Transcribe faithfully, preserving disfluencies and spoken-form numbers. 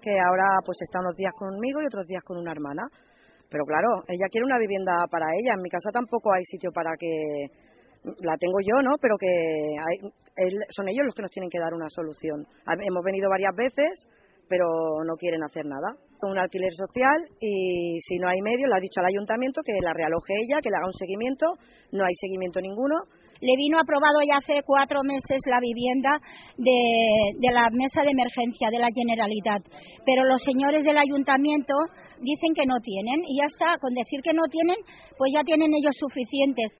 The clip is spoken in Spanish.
que ahora pues está unos días conmigo y otros días con una hermana. Pero claro, ella quiere una vivienda para ella. En mi casa tampoco hay sitio para que... La tengo yo, ¿no? Pero que hay, él, son ellos los que nos tienen que dar una solución. Hemos venido varias veces, pero no quieren hacer nada. Un alquiler social y si no hay medios, le ha dicho al ayuntamiento que la realoje ella, que le haga un seguimiento. No hay seguimiento ninguno. Le vino aprobado ya hace cuatro meses la vivienda de, de la mesa de emergencia de la Generalitat, pero los señores del ayuntamiento dicen que no tienen y ya está, con decir que no tienen, pues ya tienen ellos suficientes.